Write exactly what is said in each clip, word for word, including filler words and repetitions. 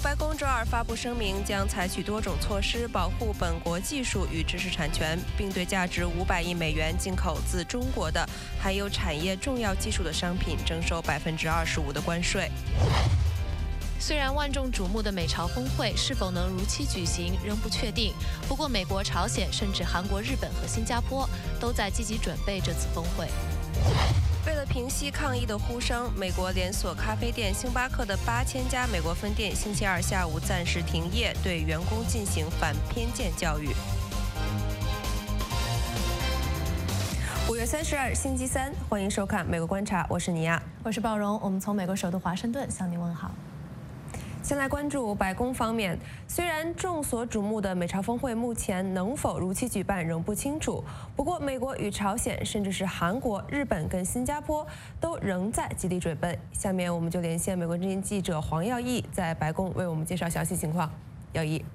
白宫周二发布声明，将采取多种措施保护本国技术与知识产权，并对价值五百亿美元进口自中国的含有产业重要技术的商品征收百分之二十五的关税。 虽然万众瞩目的美朝峰会是否能如期举行仍不确定，不过美国、朝鲜甚至韩国、日本和新加坡都在积极准备这次峰会。 为了平息抗议的呼声，美国连锁咖啡店星巴克的八千家美国分店星期二下午暂时停业，对员工进行反偏见教育。五月三十二，星期三，欢迎收看《美国观察》，我是尼亚， 我是鲍荣，我们从美国首都华盛顿向您问好。 先来关注白宫方面，虽然众所瞩目的美朝峰会目前能否如期举办仍不清楚，不过美国与朝鲜，甚至是韩国、日本跟新加坡都仍在极力准备。下面我们就连线美国之音记者黄耀义，在白宫为我们介绍详细情况。耀义。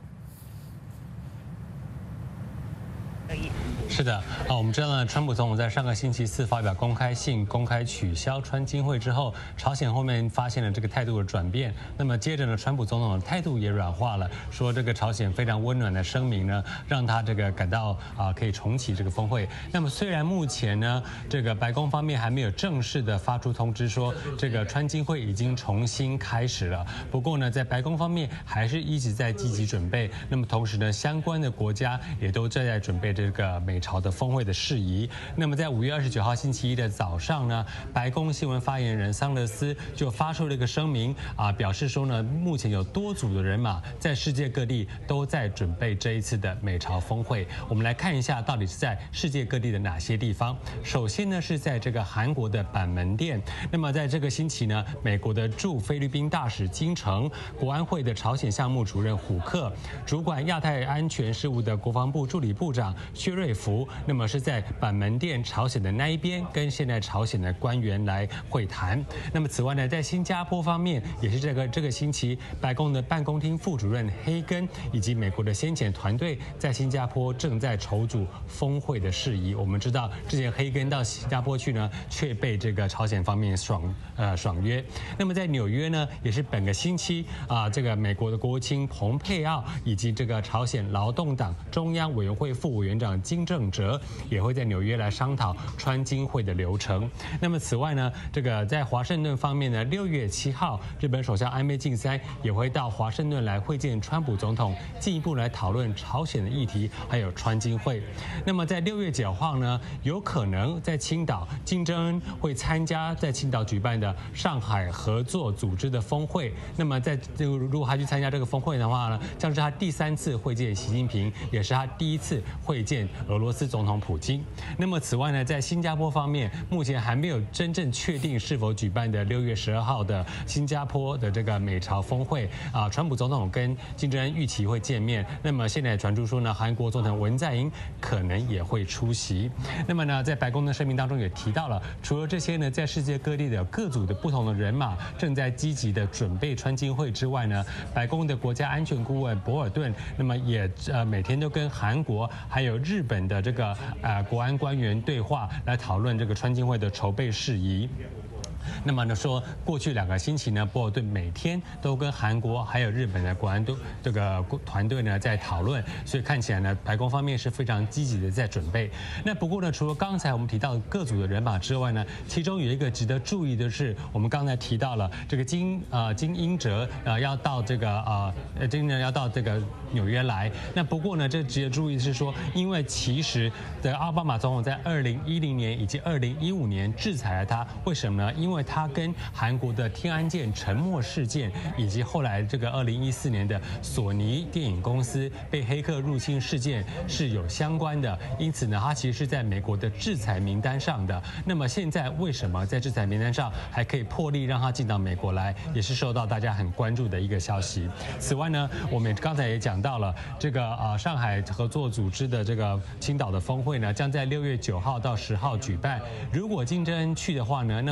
是的，啊，我们知道呢，川普总统在上个星期四发表公开信，公开取消川金会之后，朝鲜后面发现了这个态度的转变。那么接着呢，川普总统的态度也软化了，说这个朝鲜非常温暖的声明呢，让他这个感到啊可以重启这个峰会。那么虽然目前呢，这个白宫方面还没有正式的发出通知说这个川金会已经重新开始了，不过呢，在白宫方面还是一直在积极准备。那么同时呢，相关的国家也都正在准备这个美朝的峰会的事宜。那么在五月二十九号星期一的早上呢，白宫新闻发言人桑德斯就发出了一个声明啊，表示说呢，目前有多组的人马在世界各地都在准备这一次的美朝峰会。我们来看一下到底是在世界各地的哪些地方。首先呢是在这个韩国的板门店。那么在这个星期呢，美国的驻菲律宾大使金城、国安会的朝鲜项目主任虎克、主管亚太安全事务的国防部助理部长薛瑞福，那么是在板门店朝鲜的那一边跟现在朝鲜的官员来会谈。那么此外呢，在新加坡方面也是这个这个星期，白宫的办公厅副主任黑根以及美国的先遣团队在新加坡正在筹组峰会的事宜。我们知道之前黑根到新加坡去呢，却被这个朝鲜方面爽呃爽约。那么在纽约呢，也是本个星期啊，这个美国的国务卿蓬佩奥以及这个朝鲜劳动党中央委员会副委员长金正哲也会在纽约来商讨川金会的流程。那么此外呢，这个在华盛顿方面呢，六月七号，日本首相安倍晋三也会到华盛顿来会见川普总统，进一步来讨论朝鲜的议题，还有川金会。那么在六月九号呢，有可能在青岛，金正恩会参加在青岛举办的上海合作组织的峰会。那么在这个如果他去参加这个峰会的话呢，将是他第三次会见习近平，也是他第一次会见俄罗斯总统普京。那么此外呢，在新加坡方面，目前还没有真正确定是否举办的六月十二号的新加坡的这个美朝峰会啊，川普总统跟金正恩预期会见面。那么现在传出说呢，韩国总统文在寅可能也会出席。那么呢，在白宫的声明当中也提到了，除了这些呢，在世界各地的各组的不同的人马正在积极的准备川金会之外呢，白宫的国家安全顾问博尔顿，那么也呃每天都跟韩国还有日本的这个呃国安官员对话，来讨论这个川金会的筹备事宜。那么呢说，过去两个星期呢，博尔顿每天都跟韩国还有日本的国安都这个团队呢在讨论，所以看起来呢，白宫方面是非常积极的在准备。那不过呢，除了刚才我们提到各组的人马之外呢，其中有一个值得注意的是，我们刚才提到了这个金呃金英哲呃要到这个呃金英哲要到这个纽约来。那不过呢，这值得注意的是说，因为其实的奥巴马总统在二零一零年以及二零一五年制裁了他，为什么呢？因为他跟韩国的天安舰沉没事件，以及后来这个二零一四年的索尼电影公司被黑客入侵事件是有相关的，因此呢，他其实是在美国的制裁名单上的。那么现在为什么在制裁名单上还可以破例让他进到美国来，也是受到大家很关注的一个消息。此外呢，我们刚才也讲到了这个呃上海合作组织的这个青岛的峰会呢，将在六月九号到十号举办。如果金正恩去的话呢，那么距离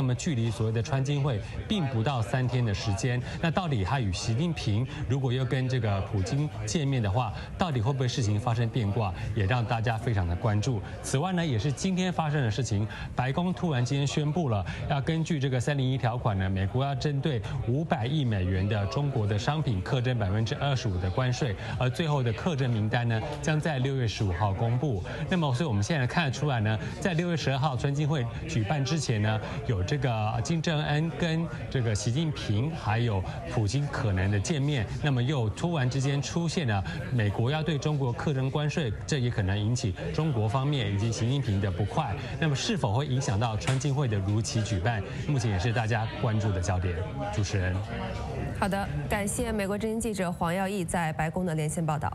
期所谓的川金会，并不到三天的时间。那到底他与习近平如果又跟这个普京见面的话，到底会不会事情发生变卦，也让大家非常的关注。此外呢，也是今天发生的事情，白宫突然今天宣布了，要根据这个三零一条款呢，美国要针对五百亿美元的中国的商品课征百分之二十五的关税，而最后的课征名单呢，将在六月十五号公布。那么，所以我们现在看得出来呢，在六月十二号川金会举办之前呢，有这个金正恩跟这个习近平还有普京可能的见面，那么又突然之间出现了美国要对中国课征关税，这也可能引起中国方面以及习近平的不快。那么是否会影响到川金会的如期举办，目前也是大家关注的焦点。主持人， 好的，感谢美国之音记者黄耀义在白宫的连线报道。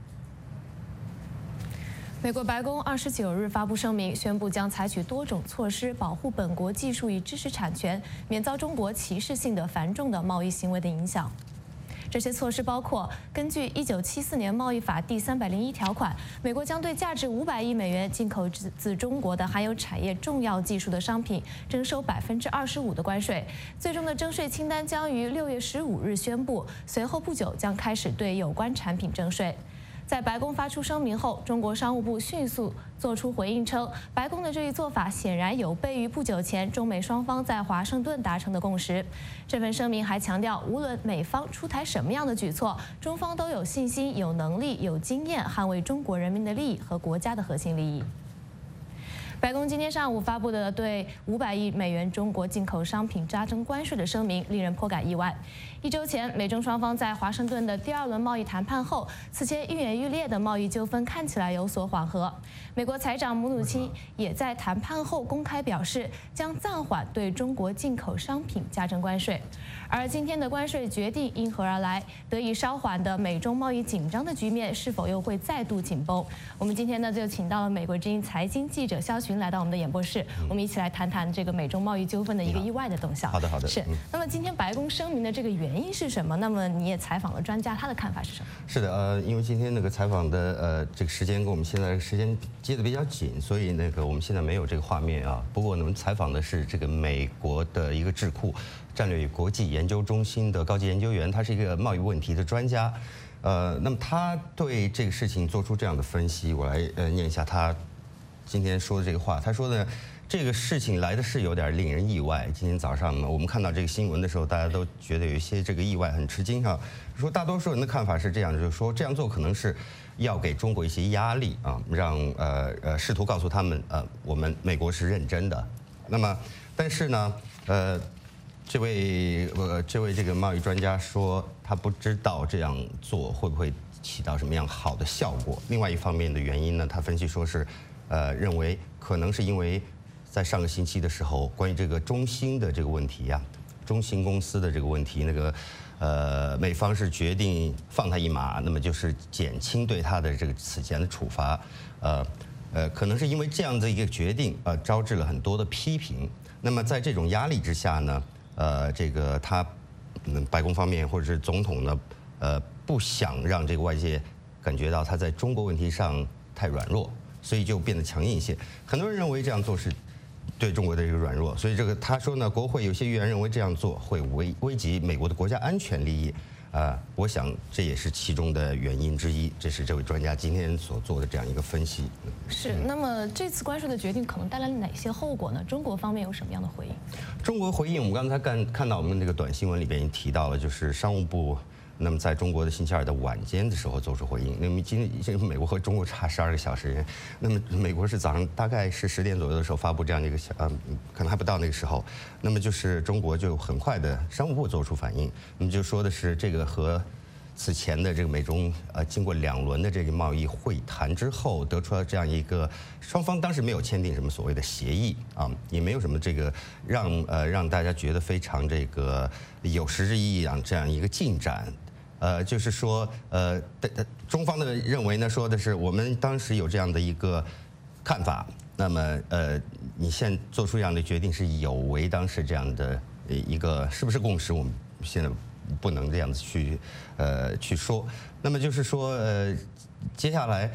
美国白宫二十九日发布声明，宣布将采取多种措施保护本国技术与知识产权，免遭中国歧视性的繁重的贸易行为的影响。这些措施包括根据一九七四年贸易法第三百零一条款，美国将对价值五百亿美元进口自自中国的含有产业重要技术的商品征收百分之二十五的关税。最终的征税清单将于六月十五日宣布，随后不久将开始对有关产品征税。在白宫发出声明后，中国商务部迅速做出回应称，白宫的这一做法显然有悖于不久前中美双方在华盛顿达成的共识。这份声明还强调，无论美方出台什么样的举措，中方都有信心、有能力、有经验捍卫中国人民的利益和国家的核心利益。白宫今天上午发布的对五百亿美元中国进口商品加征关税的声明，令人颇感意外。一周前，美中双方在华盛顿的第二轮贸易谈判后，此前愈演愈烈的贸易纠纷看起来有所缓和。美国财长姆努钦也在谈判后公开表示，将暂缓对中国进口商品加征关税。而今天的关税决定因何而来？得以稍缓的美中贸易紧张的局面是否又会再度紧绷？我们今天呢就请到了美国之音财经记者肖群来到我们的演播室，我们一起来谈谈这个美中贸易纠纷的一个意外的动向。 好的，好的。 是。那么今天白宫声明的这个原因是什么？那么你也采访了专家，他的看法是什么？ 是的，呃，因为今天那个采访的呃这个时间跟我们现在时间接得比较紧，所以那个我们现在没有这个画面啊。不过我们采访的是这个美国的一个智库战略与国际研究中心的高级研究员，他是一个贸易问题的专家。呃，那么他对这个事情做出这样的分析，我来呃念一下他今天说的这个话。他说呢，这个事情来的是有点令人意外。今天早上我们看到这个新闻的时候，大家都觉得有一些这个意外，很吃惊哈。说大多数人的看法是这样，就是说这样做可能是要给中国一些压力啊，让呃呃试图告诉他们呃我们美国是认真的。那么但是呢呃。这位呃，这位这个贸易专家说，他不知道这样做会不会起到什么样好的效果。另外一方面的原因呢，他分析说是，呃，认为可能是因为在上个星期的时候，关于这个中兴的这个问题呀、啊，中兴公司的这个问题，那个呃，美方是决定放他一马，那么就是减轻对他的这个此前的处罚，呃呃，可能是因为这样的一个决定，呃，招致了很多的批评。那么在这种压力之下呢？呃，这个他，嗯，白宫方面或者是总统呢，呃，不想让这个外界感觉到他在中国问题上太软弱，所以就变得强硬一些。很多人认为这样做是对中国的一个软弱，所以这个他说呢，国会有些议员认为这样做会危危及美国的国家安全利益。啊、呃，我想这也是其中的原因之一，这是这位专家今天所做的这样一个分析。 是，那么这次关税的决定可能带来哪些后果呢？中国方面有什么样的回应？ 中国回应，我们刚才看看到我们那个短新闻里边提到了，就是商务部那么在中国的星期二的晚间的时候做出回应。那么今天美国和中国差十二个小时，那么美国是早上大概是十点左右的时候发布这样的一个小，呃，可能还不到那个时候。那么就是中国就很快的商务部做出反应，那么就说的是这个和此前的这个美中呃经过两轮的这个贸易会谈之后，得出了这样一个双方当时没有签订什么所谓的协议啊，也没有什么这个让呃让大家觉得非常这个有实质意义啊这样一个进展。呃，就是说，呃，中方的认为呢，说的是我们当时有这样的一个看法，那么，呃，你现在做出这样的决定是有违当时这样的一个是不是共识？我们现在不能这样子去，呃，去说。那么就是说，呃，接下来，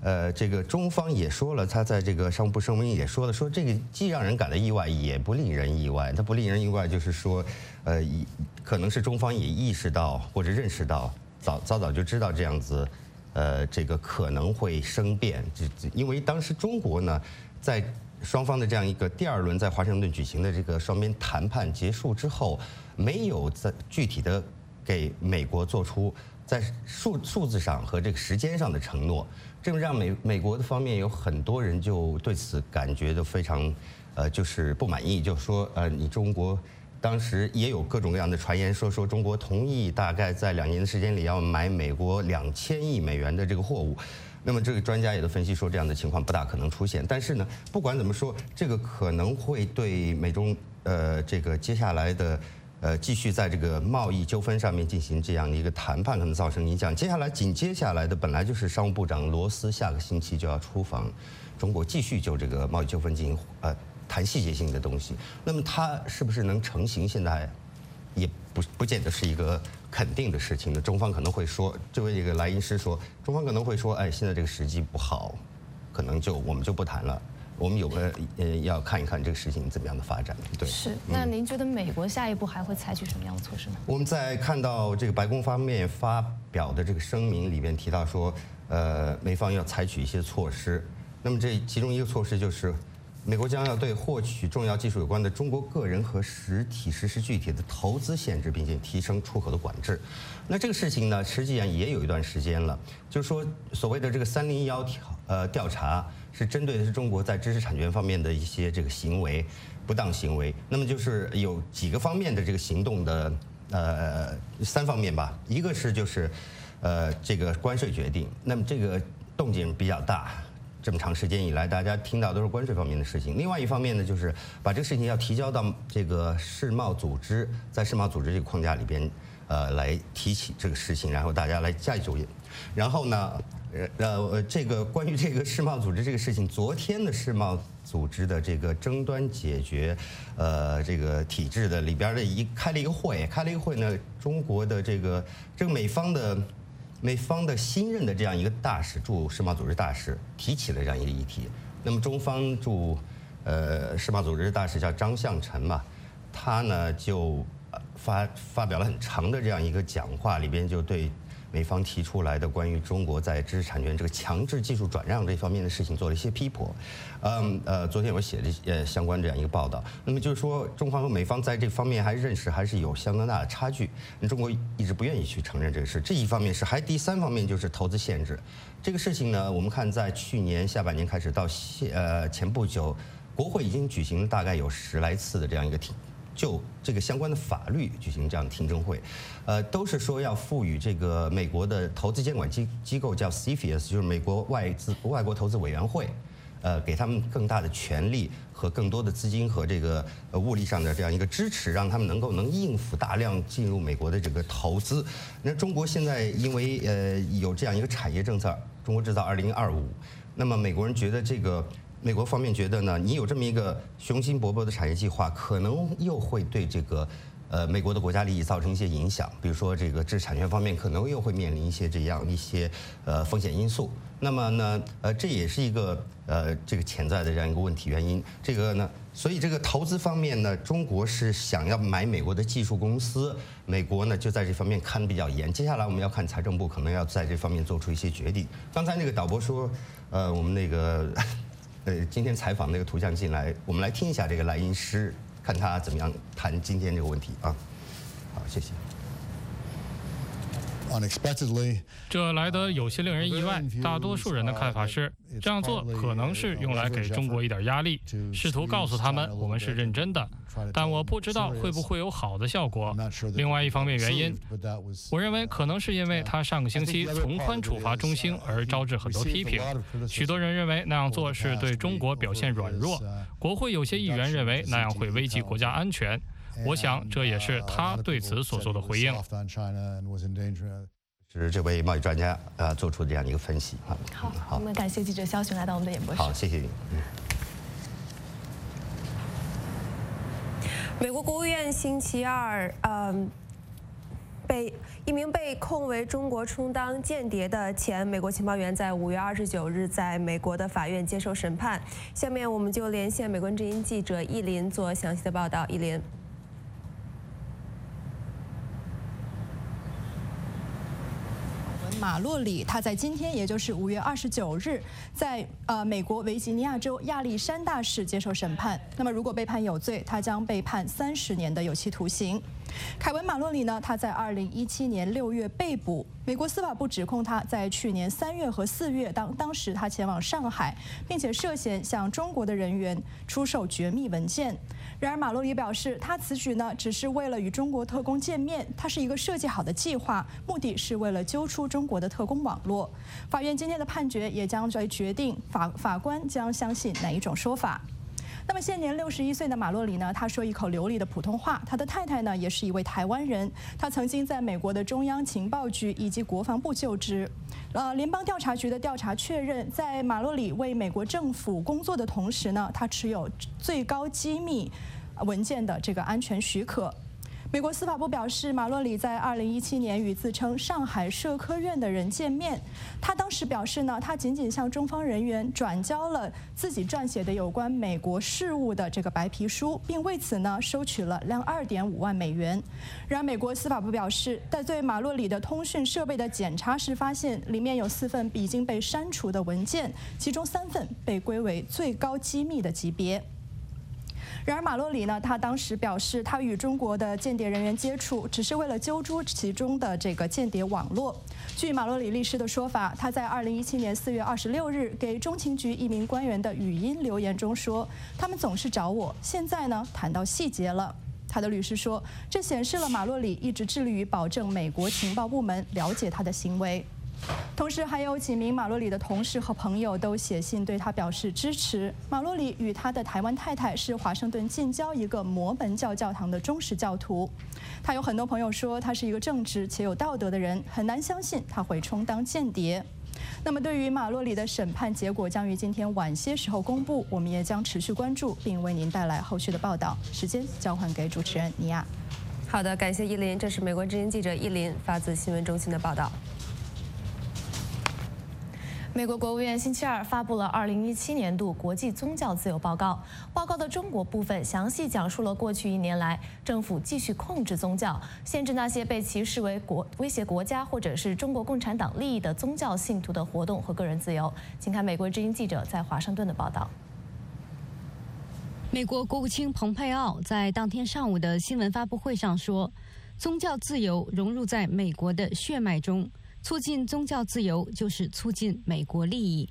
呃，这个中方也说了，他在这个商务部声明也说了，说这个既让人感到意外，也不令人意外。它不令人意外，就是说，呃，可能是中方也意识到或者认识到，早早早就知道这样子，呃，这个可能会生变。这因为当时中国呢，在双方的这样一个第二轮在华盛顿举行的这个双边谈判结束之后，没有在具体的给美国做出在数数字上和这个时间上的承诺。这让美美国的方面有很多人就对此感觉都非常，呃，就是不满意，就说呃，你中国当时也有各种各样的传言，说说中国同意大概在两年的时间里要买美国两千亿美元的这个货物。那么这个专家也都分析说，这样的情况不大可能出现。但是呢，不管怎么说，这个可能会对美中呃这个接下来的。呃，继续在这个贸易纠纷上面进行这样的一个谈判，可能造成影响。接下来紧接下来的本来就是商务部长罗斯下个星期就要出访中国，继续就这个贸易纠纷进行呃谈细节性的东西。那么他是不是能成型，现在也不不见得是一个肯定的事情的。中方可能会说，这位这个莱茵师说，中方可能会说，哎，现在这个时机不好，可能就我们就不谈了。我们有个呃要看一看这个事情怎么样的发展，对。 是，那您觉得美国下一步还会采取什么样的措施呢？ 我们在看到这个白宫方面发表的这个声明里边提到说，呃，美方要采取一些措施。那么这其中一个措施就是，美国将要对获取重要技术有关的中国个人和实体实施具体的投资限制，并且提升出口的管制。那这个事情呢，实际上也有一段时间了，就是说所谓的这个三零幺调呃调查。是针对的是中国在知识产权方面的一些这个行为，不当行为。那么就是有几个方面的这个行动的，呃，三方面吧。一个是就是，呃，这个关税决定。那么这个动静比较大，这么长时间以来，大家听到都是关税方面的事情。另外一方面呢，就是把这个事情要提交到这个世贸组织，在世贸组织这个框架里边，呃，来提起这个事情，然后大家来加以注意。然后呢？呃，这个关于这个世贸组织这个事情，昨天的世贸组织的这个争端解决，呃，这个体制的里边的一开了一个会，开了一个会呢，中国的这个这个美方的美方的新任的这样一个大使驻世贸组织大使提起了这样一个议题。那么中方驻呃世贸组织大使叫张向晨嘛，他呢就发发表了很长的这样一个讲话，里边就对。美方提出来的关于中国在知识产权这个强制技术转让这方面的事情做了一些批驳，嗯呃，昨天我写了呃相关这样一个报道。那么就是说，中方和美方在这方面还认识还是有相当大的差距。中国一直不愿意去承认这个事，这一方面是，还第三方面就是投资限制。这个事情呢，我们看在去年下半年开始到现呃前不久，国会已经举行了大概有十来次的这样一个听。就这个相关的法律举行这样的听证会，呃，都是说要赋予这个美国的投资监管机机构叫 C F I U S， 就是美国外资外国投资委员会，呃，给他们更大的权利和更多的资金和这个呃物力上的这样一个支持，让他们能够能应付大量进入美国的这个投资。那中国现在因为呃有这样一个产业政策，中国制造二零二五，那么美国人觉得这个。美国方面觉得呢，你有这么一个雄心勃勃的产业计划，可能又会对这个呃美国的国家利益造成一些影响，比如说这个知识产权方面可能又会面临一些这样一些呃风险因素。那么呢，呃，这也是一个呃这个潜在的这样一个问题原因。这个呢，所以这个投资方面呢，中国是想要买美国的技术公司，美国呢就在这方面看得比较严。接下来我们要看财政部可能要在这方面做出一些决定。刚才那个导播说，呃，我们那个。呃，今天采访那个图像进来，我们来听一下这个莱茵师，看他怎么样谈今天这个问题啊。好，谢谢。 这来得有些令人意外。大多数人的看法是，这样做可能是用来给中国一点压力，试图告诉他们我们是认真的。但我不知道会不会有好的效果。另外一方面原因，我认为可能是因为他上个星期从宽处罚中兴而招致很多批评。许多人认为那样做是对中国表现软弱，国会有些议员认为那样会危及国家安全。我想这也是他对此所做的回应。 是这位贸易专家啊、呃、做出这样一个分析啊。 好，好，我们感谢记者肖璇来到我们的演播室。 好，谢谢你。嗯。 美国国务院星期二，嗯。 被一名被控为中国充当间谍的前美国情报员，在五月二十九日在美国的法院接受审判。下面我们就连线美国之音记者依林做详细的报道。依林。 马洛里，他在今天，也就是五月二十九日，在呃美国维吉尼亚州亚历山大市接受审判。那么，如果被判有罪，他将被判三十年的有期徒刑。凯文·马洛里呢，他在二零一七年六月被捕。美国司法部指控他在去年三月和四月，当当时他前往上海，并且涉嫌向中国的人员出售绝密文件。然而，马洛里表示，他此举呢，只是为了与中国特工见面，它是一个设计好的计划，目的是为了揪出中国的特工网络。法院今天的判决也将来决定法法官将相信哪一种说法。那么现年六十一岁的马洛里呢，他说一口流利的普通话。他的太太呢，也是一位台湾人，他曾经在美国的中央情报局以及国防部就职。呃，联邦调查局的调查确认，在马洛里为美国政府工作的同时呢，他持有最高机密文件的这个安全许可。美国司法部表示，马洛里在二零一七年与自称上海社科院的人见面。他当时表示呢，他仅仅向中方人员转交了自己撰写的有关美国事务的这个白皮书，并为此呢收取了两二点五万美元。然而，美国司法部表示，在对马洛里的通讯设备的检查时，发现里面有四份已经被删除的文件，其中三份被归为最高机密的级别。然而，马洛里呢，他当时表示，他与中国的间谍人员接触，只是为了揪出其中的这个间谍网络。据马洛里律师的说法，他在二零一七年四月二十六日给中情局一名官员的语音留言中说：“他们总是找我，现在呢谈到细节了。”他的律师说，这显示了马洛里一直致力于保证美国情报部门了解他的行为。同时，还有几名马洛里的同事和朋友都写信对他表示支持。马洛里与他的台湾太太是华盛顿近郊一个摩门教教堂的忠实教徒。他有很多朋友说，他是一个正直且有道德的人，很难相信他会充当间谍。那么，对于马洛里的审判结果将于今天晚些时候公布，我们也将持续关注，并为您带来后续的报道。时间交还给主持人尼亚。 好的，感谢依林，这是美国之音记者依林发自新闻中心的报道。 美国国务院星期二发布了二零一七年度国际宗教自由报告。报告的中国部分详细讲述了过去一年来政府继续控制宗教，限制那些被其视为国威胁国家或者是中国共产党利益的宗教信徒的活动和个人自由。请看美国之音记者在华盛顿的报道。 美国国务卿蓬佩奥在当天上午的新闻发布会上说，宗教自由融入在美国的血脉中。促进宗教自由就是促进美国利益。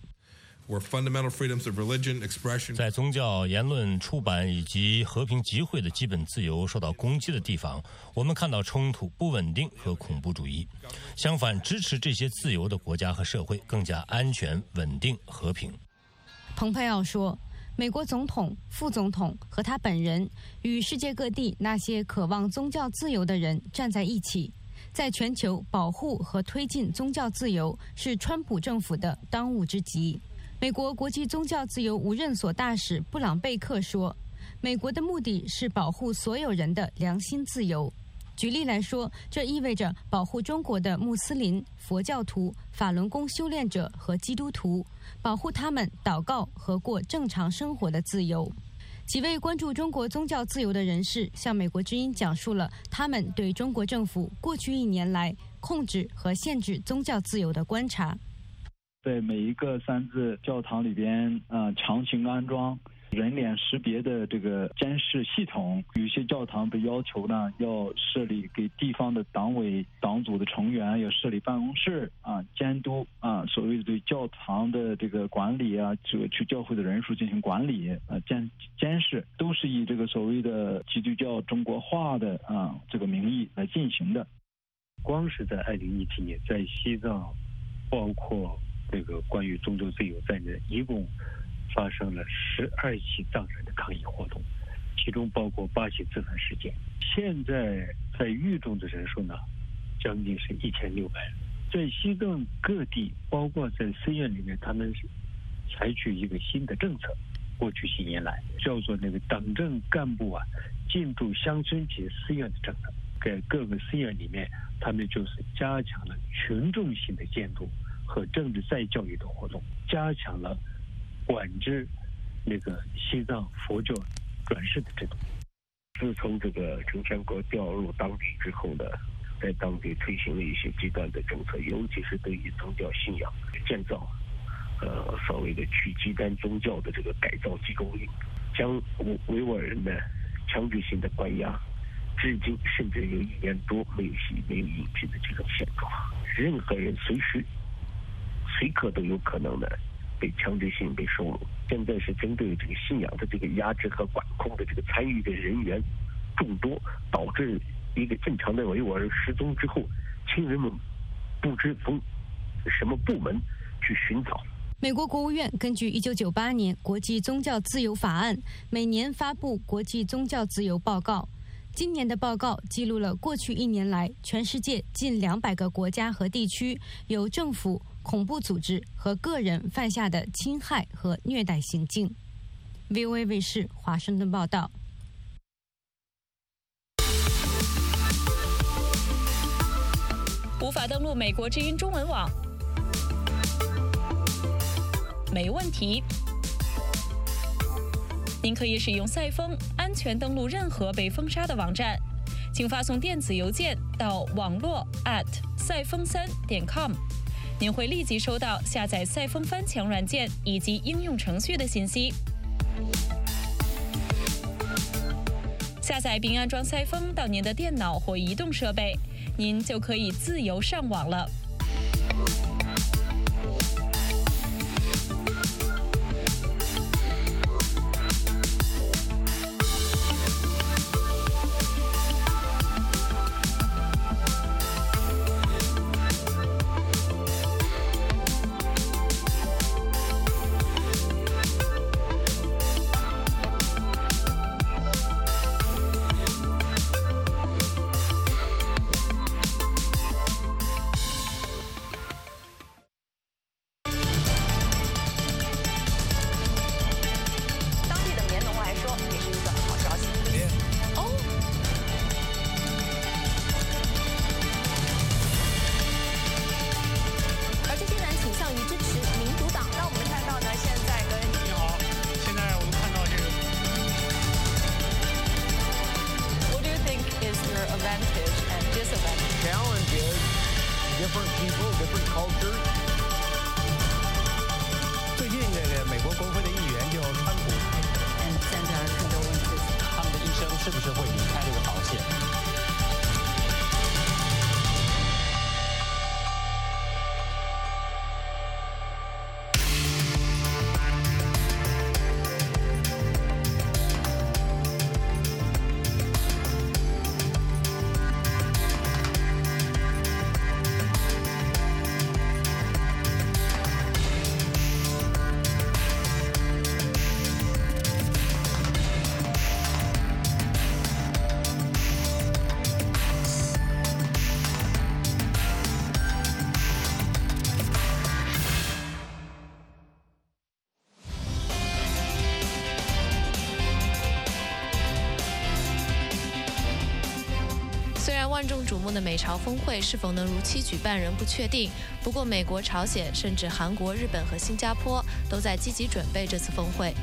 在宗教言论、出版以及和平集会的基本自由受到攻击的地方，我们看到冲突、不稳定和恐怖主义。相反，支持这些自由的国家和社会更加安全、稳定、和平。 蓬佩奥说，美国总统、副总统和他本人与世界各地那些渴望宗教自由的人站在一起。在全球保护和推进宗教自由是川普政府的当务之急。美国国际宗教自由无任所大使布朗贝克说，美国的目的是保护所有人的良心自由。举例来说，这意味着保护中国的穆斯林、佛教徒、法轮功修炼者和基督徒，保护他们祷告和过正常生活的自由。几位关注中国宗教自由的人士向美国之音讲述了他们对中国政府过去一年来控制和限制宗教自由的观察。 在每一个三自教堂里边，呃，强行安装人脸识别的这个监视系统，有些教堂被要求呢要设立给地方的党委党组的成员要设立办公室啊，监督啊，所谓的对教堂的这个管理啊，这个去教会的人数进行管理啊，监监视，都是以这个所谓的基督教中国化的啊这个名义来进行的。 光是在二零一七年，在西藏，包括这个关于宗教自由在内，一共发生了十二起藏人的抗议活动，其中包括八起自焚事件。现在在狱中的人数呢，将近是一千六百人。在西藏各地，包括在寺院里面，他们是采取一个新的政策，过去几年来叫做那个党政干部啊进驻乡村及寺院的政策， 在各个 C R 里面，他们就是加强了群众性的监督和政治再教育的活动，加强了管制那个西藏佛教转世的制度。 自从这个陈全国调入当地之后呢，在当地推行了一些极端的政策，尤其是对于宗教信仰建造，呃，所谓的去极端宗教的这个改造集中营，将维吾尔人呢强制性的关押，至今甚至有一年多没有息没有引进的这种现状。任何人随时随刻都有可能呢被强制性被收容。现在是针对这个信仰的这个压制和管控的这个参与的人员众多，导致一个正常的维吾尔人失踪之后，亲人们不知从什么部门去寻找。 美国国务院根据一九九八年国际宗教自由法案，每年发布国际宗教自由报告。今年的报告记录了过去一年来全世界近两百个国家和地区由政府、恐怖组织和个人犯下的侵害和虐待行径。V O A 卫视华盛顿报道。 无法登录美国之音中文网？没问题。您可以使用赛风安全登录任何被封杀的网站，请发送电子邮件到网络 at 赛风三点 com， 您会立即收到下载赛风翻墙软件以及应用程序的信息。下载并安装赛风到您的电脑或移动设备，您就可以自由上网了。 最近这个美国国会的议员就川普，他们的医生是不是会离开这个保险？ 虽然万众瞩目的美朝峰会是否能如期举办仍不确定，不过美国、朝鲜甚至韩国、日本和新加坡都在积极准备这次峰会。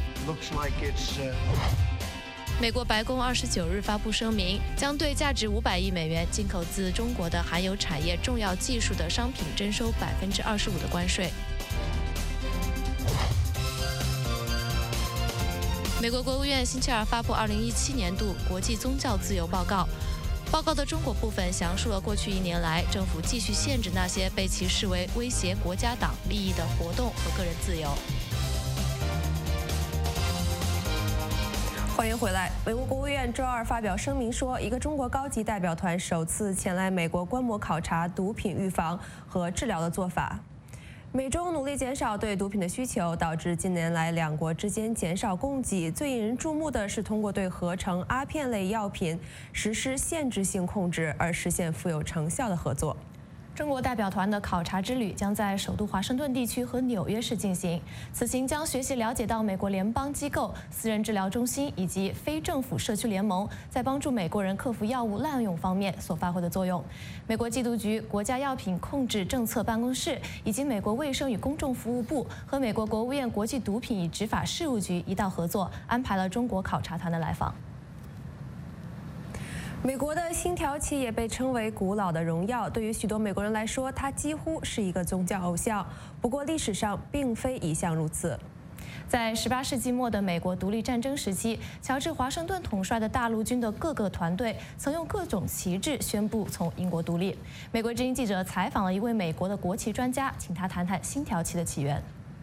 美国白宫二十九日发布声明，将对价值五百亿美元进口自中国的含有产业重要技术的商品征收百分之二十五的关税。美国国务院星期二发布二零一七年度国际宗教自由报告。报告的中国部分详述了过去一年来政府继续限制那些被其视为威胁国家党利益的活动和个人自由。 欢迎回来。美国国务院周二发表声明说，一个中国高级代表团首次前来美国观摩考察毒品预防和治疗的做法。美中努力减少对毒品的需求，导致近年来两国之间减少供给。最引人注目的是通过对合成阿片类药品实施限制性控制而实现富有成效的合作。 中国代表团的考察之旅将在首都华盛顿地区和纽约市进行。此行将学习了解到美国联邦机构、私人治疗中心以及非政府社区联盟在帮助美国人克服药物滥用方面所发挥的作用。美国缉毒局、国家药品控制政策办公室以及美国卫生与公众服务部和美国国务院国际毒品与执法事务局一道合作，安排了中国考察团的来访。 美国的星条旗也被称为古老的荣耀，对于许多美国人来说，它几乎是一个宗教偶像。不过，历史上并非一向如此。 在十八世纪末的美国独立战争时期，乔治·华盛顿统帅的大陆军的各个团队曾用各种旗帜宣布从英国独立。美国之音记者采访了一位美国的国旗专家，请他谈谈星条旗的起源。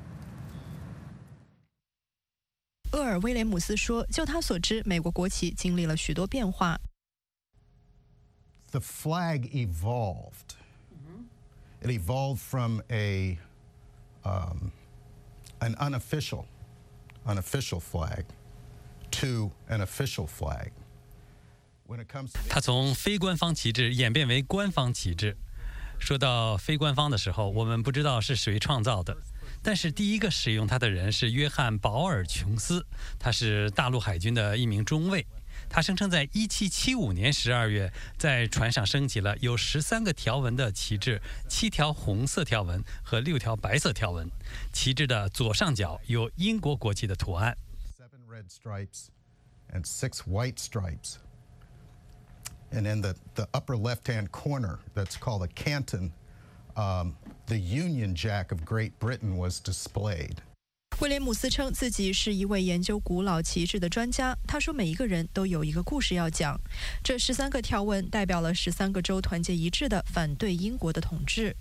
厄尔·威廉姆斯说：“就他所知，美国国旗经历了许多变化。” The flag evolved. It evolved from a um, an unofficial, unofficial flag to an official flag. When it comes to 它从非官方旗帜演变为官方旗帜。说到非官方的时候，我们不知道是谁创造的，但是第一个使用它的人是约翰·保尔·琼斯，他是大陆海军的一名中尉。 他声称，在一七七五年十二月，在船上升起了有十三个条纹的旗帜，七条红色条纹和六条白色条纹。旗帜的左上角有英国国旗的图案。 Seven red stripes and six white stripes, and in the the upper left-hand corner, that's called a canton. Um, the Union Jack of Great Britain was displayed. 威廉姆斯称自己是一位研究古老旗帜的专家。他说，每一个人都有一个故事要讲。这十三个条纹代表了十三个州团结一致的反对英国的统治。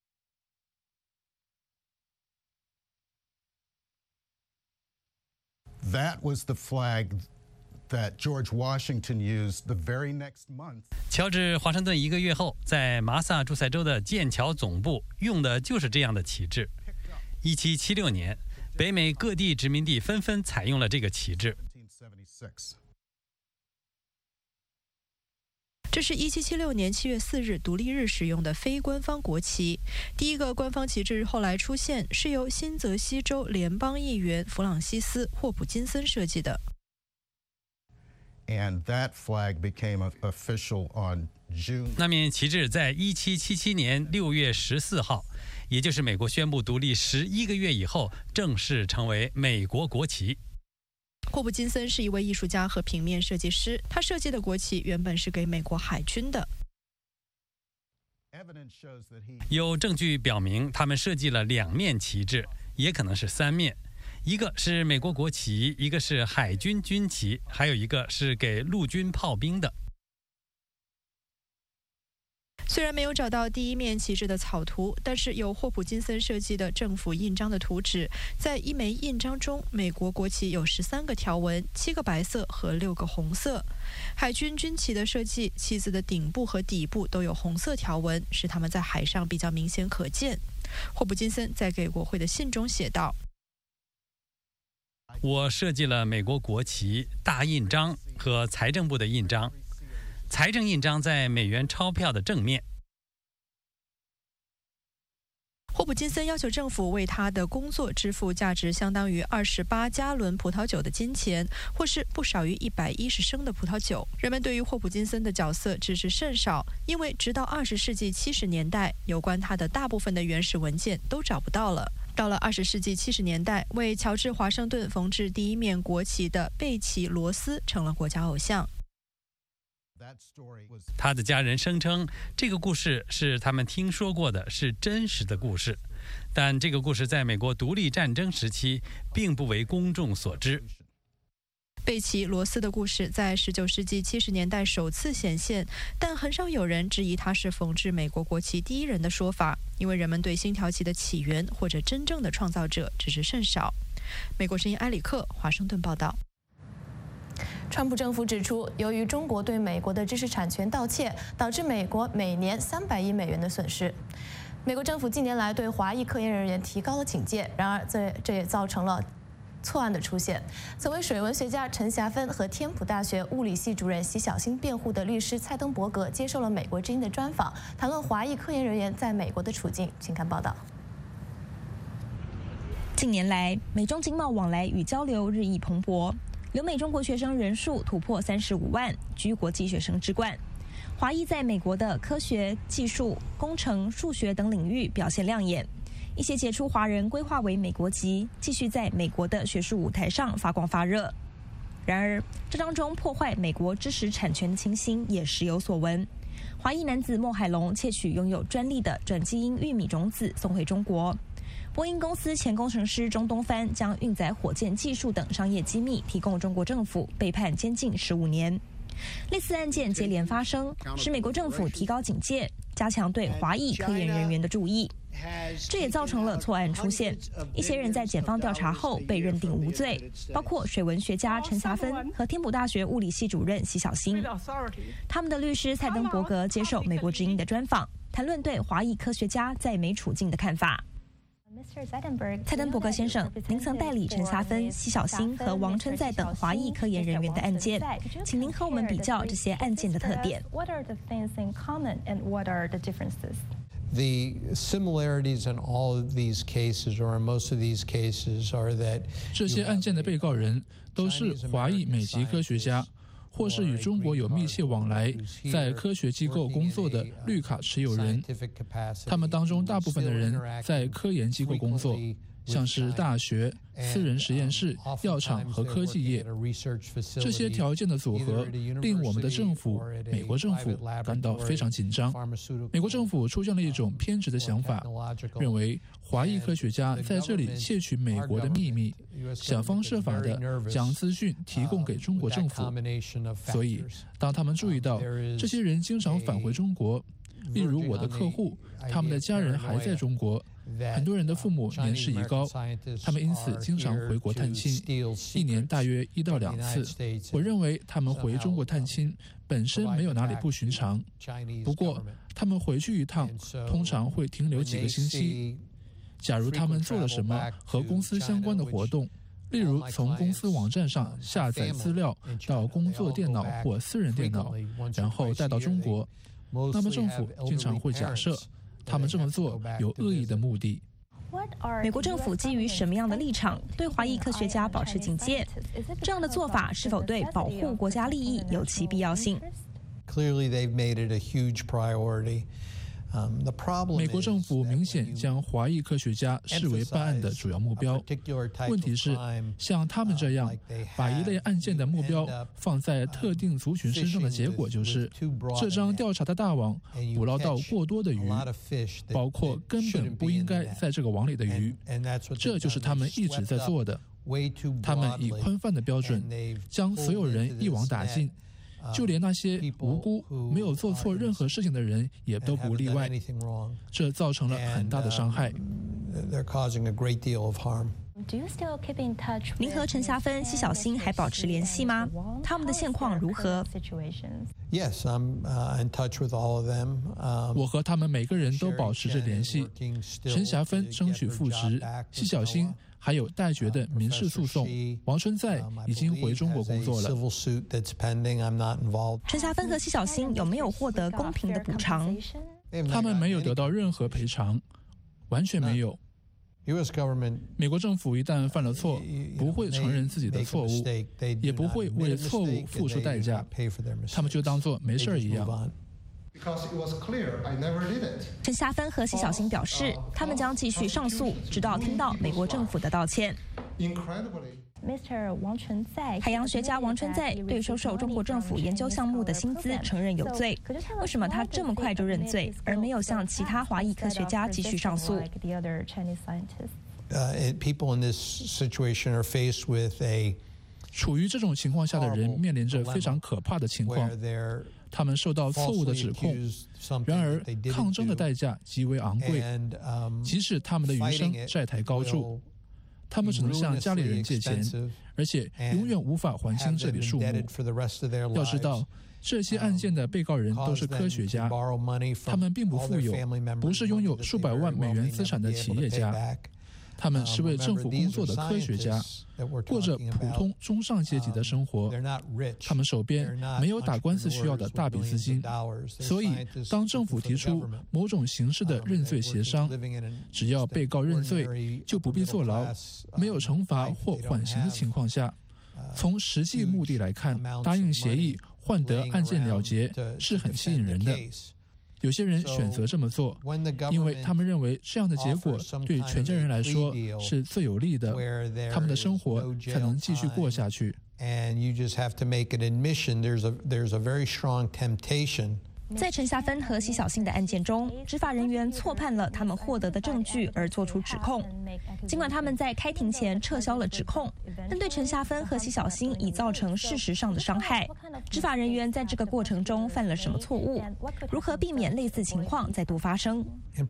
That was the flag that George Washington used the very next month. 乔治·华盛顿一个月后，在麻萨诸塞州的剑桥总部用的就是这样的旗帜。一七七六年。 北美各地殖民地纷纷采用了这个旗帜。 这是一七七六年七月四日独立日使用的非官方国旗。第一个官方旗帜后来出现，是由新泽西州联邦议员弗朗西斯·霍普金森设计的。 And that flag became official on June. 那面旗帜在一七七七年六月十四号。 也就是美国宣布独立十一个月以后，正式成为美国国旗。 霍普金森是一位艺术家和平面设计师，他设计的国旗原本是给美国海军的。 有证据表明，他们设计了两面旗帜，也可能是三面，一个是美国国旗，一个是海军军旗，还有一个是给陆军炮兵的。 虽然没有找到第一面旗帜的草图，但是有霍普金森设计的政府印章的图纸。在一枚印章中，美国国旗有十三个条纹，七个白色和六个红色。海军军旗的设计，旗子的顶部和底部都有红色条纹，使它们在海上比较明显可见。霍普金森在给国会的信中写道：“ 我设计了美国国旗大印章和财政部的印章。” 财政印章在美元钞票的正面。 霍普金森要求政府为他的工作支付价值相当于二十八加仑葡萄酒的金钱，或是不少于一百一十升的葡萄酒。人们对于霍普金森的角色知之甚少，因为直到二十世纪七十年代，有关他的大部分的原始文件都找不到了。到了二十世纪七十年代，为乔治·华盛顿缝制第一面国旗的贝奇·罗斯成了国家偶像。 他的家人声称，这个故事是他们听说过的，是真实的故事。但这个故事在美国独立战争时期并不为公众所知。 贝奇·罗斯的故事在十九世纪七十年代首次显现，但很少有人质疑他是缝制美国国旗第一人的说法，因为人们对星条旗的起源或者真正的创造者知之甚少。美国之音埃里克华盛顿报道。 川普政府指出，由于中国对美国的知识产权盗窃，导致美国每年三百亿美元的损失。美国政府近年来对华裔科研人员提高了警戒，然而这这也造成了错案的出现。曾为水文学家陈霞芬和天普大学物理系主任席小新辩护的律师蔡登伯格接受了美国之音的专访，谈论华裔科研人员在美国的处境。请看报道。 近年来，美中经贸往来与交流日益蓬勃，留美中国学生人数突破三十五万，居国际学生之冠。华裔在美国的科学、技术、工程、数学等领域表现亮眼，一些杰出华人规划为美国籍，继续在美国的学术舞台上发光发热。然而，这当中破坏美国知识产权的情形也时有所闻。华裔男子莫海龙窃取拥有专利的转基因玉米种子送回中国。波音公司前工程师钟东帆将运载火箭技术等商业机密提供中国政府，被判监禁十五年。类似案件接连发生，使美国政府提高警戒，加强对华裔科研人员的注意。这也造成了错案出现，一些人在检方调查后被认定无罪，包括水文学家陈霞芬和天普大学物理系主任席小新。他们的律师蔡登伯格接受美国之音的专访，谈论对华裔科学家在美处境的看法。蔡登伯格先生，您曾代理陈霞芬、西小新和王春在等华裔科研人员的案件，请您和我们比较这些案件的特点。 The similarities in all of these cases, or in most of these cases, are that 这些案件的被告人都是华裔美籍科学家，或是与中国有密切往来，在科学机构工作的绿卡持有人。他们当中大部分的人在科研机构工作，像是大学、私人实验室、药厂和科技业。这些条件的组合令我们的政府，美国政府感到非常紧张。美国政府出现了一种偏执的想法，认为华裔科学家在这里窃取美国的秘密，想方设法地将资讯提供给中国政府。所以，当他们注意到这些人经常返回中国，例如我的客户，他们的家人还在中国。很多人的父母年事已高，他们因此经常回国探亲，一年大约一到两次。我认为他们回中国探亲本身没有哪里不寻常，不过他们回去一趟通常会停留几个星期。假如他们做了什么和公司相关的活动，例如从公司网站上下载资料到工作电脑或私人电脑，然后带到中国，那么政府经常会假设他们这么做有恶意的目的。 美国政府基于什么样的立场对华裔科学家保持警戒？这样的做法是否对保护国家利益有其必要性？ Clearly, they've made it a huge priority. 美国政府明显将华裔科学家视为办案的主要目标。问题是，像他们这样把一类案件的目标放在特定族群身上的结果就是，这张调查的大网捕捞到过多的鱼，包括根本不应该在这个网里的鱼。这就是他们一直在做的。他们以宽泛的标准将所有人一网打尽。就连那些无辜、没有做错任何事情的人也都不例外，这造成了很大的伤害。 您和陈霞芬、西小新还保持联系吗？他们的现况如何？ Yes, I'm in touch with all of them. 我和他们每个人都保持着联系。陈霞芬争取复职，西小新还有待决的民事诉讼。王春在已经回中国工作了。 陈霞芬和西小新有没有获得公平的补偿？ 他们没有得到任何赔偿，完全没有。美国政府一旦犯了错，不会承认自己的错误，也不会为错误付出代价，他们就当作没事一样。 陈霞芬和西小新表示，他们将继续上诉，直到听到美国政府的道歉。海洋学家王春在对收受中国政府研究项目的薪资承认有罪，为什么他这么快就认罪，而没有像其他华裔科学家继续上诉？ People in this situation are faced with a 处于这种情况下的人面临着非常可怕的情况，他们受到错误的指控，然而抗争的代价极为昂贵，即使他们的余生债台高筑。 他们只能向家里人借钱，而且永远无法还清这笔数目。要知道，这些案件的被告人都是科学家，他们并不富有，不是拥有数百万美元资产的企业家。 他们是为政府工作的科学家，过着普通中上阶级的生活。他们手边没有打官司需要的大笔资金，所以当政府提出某种形式的认罪协商，只要被告认罪，就不必坐牢，没有惩罚或缓刑的情况下，从实际目的来看，答应协议换得案件了结是很吸引人的。有些人选择这么做，因为他们认为这样的结果对全家人来说是最有利的，他们的生活才能继续过下去。 在陈夏芬和奚晓欣的案件中，执法人员错判了他们获得的证据而作出指控。尽管他们在开庭前撤销了指控，但对陈夏芬和奚晓欣已造成事实上的伤害。执法人员在这个过程中犯了什么错误？如何避免类似情况再度发生？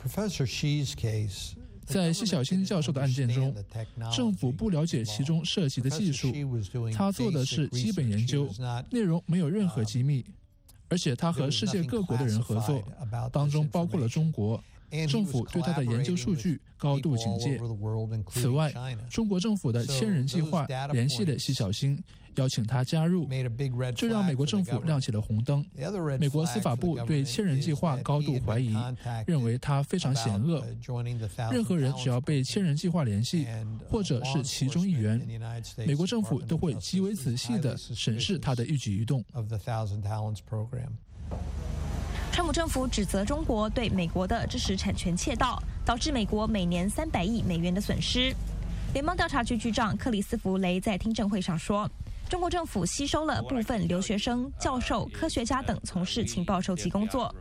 在奚晓欣教授的案件中，政府不了解其中涉及的技术，他做的是基本研究，内容没有任何机密。而且他和世界各国的人合作，当中包括了中国。政府对他的研究数据高度警戒。此外，中国政府的千人计划联系了奚晓欣，邀请他加入，这让美国政府亮起了红灯。美国司法部对千人计划高度怀疑，认为他非常险恶。任何人只要被千人计划联系，或者是其中一员，美国政府都会极为仔细地审视他的一举一动。 川普政府指责中国对美国的知识产权窃盗，导致美国每年三百亿美元的损失。联邦调查局局长克里斯弗雷在听证会上说，中国政府吸收了部分留学生、教授、科学家等从事情报收集工作。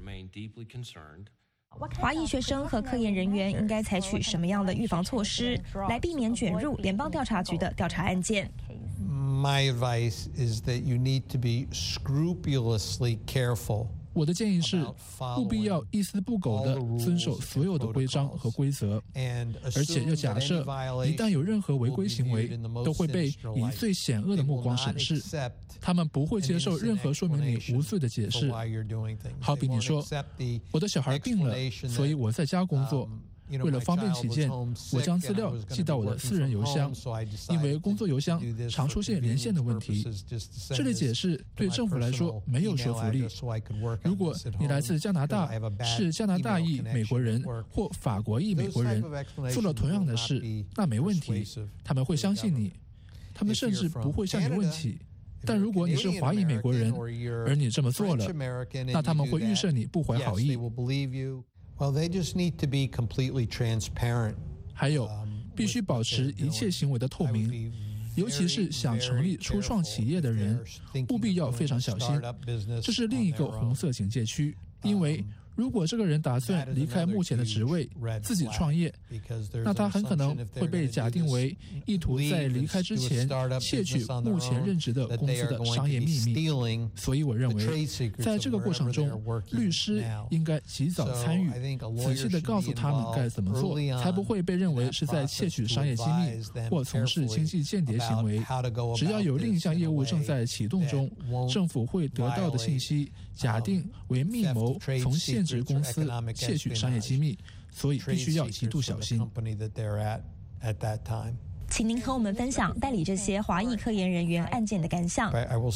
华裔学生和科研人员应该采取什么样的预防措施，来避免卷入联邦调查局的调查案件 ？My advice is that you need to be scrupulously careful. 我的建议是，务必要一丝不苟地遵守所有的规章和规则，而且要假设，一旦有任何违规行为，都会被以最险恶的目光审视。他们不会接受任何说明你无罪的解释。好比你说，我的小孩病了，所以我在家工作。为了方便起见，我将资料寄到我的私人邮箱，因为工作邮箱常出现连线的问题。这类解释对政府来说没有说服力。如果你来自加拿大，是加拿大裔美国人或法国裔美国人，做了同样的事，那没问题，他们会相信你，他们甚至不会向你问起。但如果你是华裔美国人，而你这么做了，那他们会预设你不怀好意。 Well, they just need to be completely transparent. 还有，必须保持一切行为的透明，尤其是想成立初创企业的人，务必要非常小心。这是另一个红色警戒区，因为如果这个人打算离开目前的职位，自己创业，那他很可能会被假定为意图在离开之前窃取目前任职的公司的商业秘密。所以我认为，在这个过程中，律师应该及早参与，仔细地告诉他们该怎么做，才不会被认为是在窃取商业机密或从事经济间谍行为。只要有另一项业务正在启动中，政府会得到的信息假定为密谋从现职公司窃取商业机密，所以必须要极度小心。 请您和我们分享代理这些华裔科研人员案件的感想。